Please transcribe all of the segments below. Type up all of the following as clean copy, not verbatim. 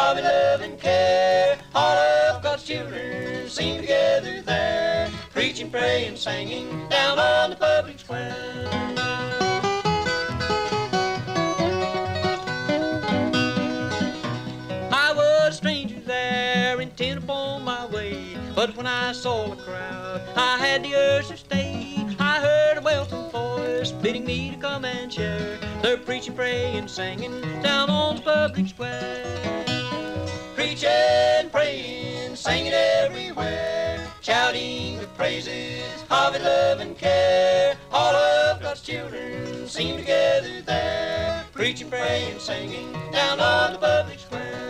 of His love and care. All of God's children sing together there, preaching, praying, singing down on the public square. I was a stranger there, intent upon my way, but when I saw the crowd, I had the urge to stay. I heard a welcome voice bidding me to come and share. They're preaching, praying, singing down on the public square. Preaching, praying, singing everywhere, shouting the praises of His love and care. All of God's children sing together there, preaching, praying, singing down on the public square.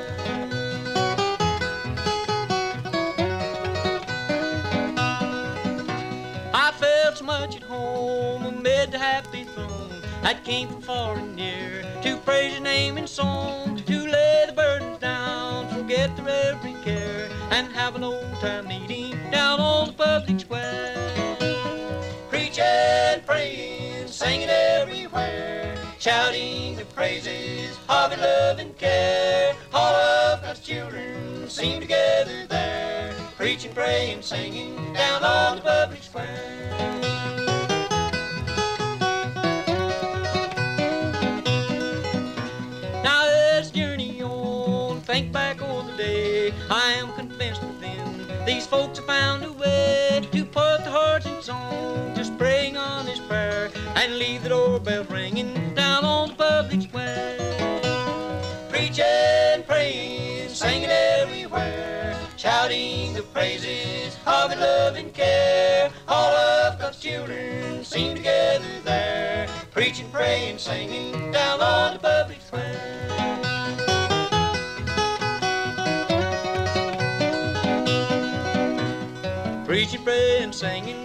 I felt so much at home amid the happy throng that came from far and near to praise His name in song, to lay the burdens down, forget their every care, and have an old-time meeting down on the public square. Preaching, praying, singing everywhere, shouting the praises of His love and care. All of God's children sing together there, preaching, praying, singing down on the public square. Now let's journey on, think back on the day. I am convinced within these folks have found a way to put their hearts in song, just praying on His prayer, and leave the doorbell ringing down on the public square. Preaching, praying, singing everywhere, shouting the praises of His love and care. All of God's children sing together there, preaching, praying, singing down on the public square. Preaching, praying, singing